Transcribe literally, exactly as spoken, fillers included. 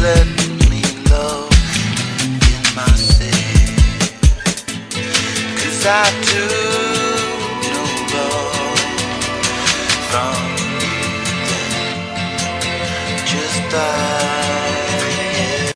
let me love in my city. 'Cause I do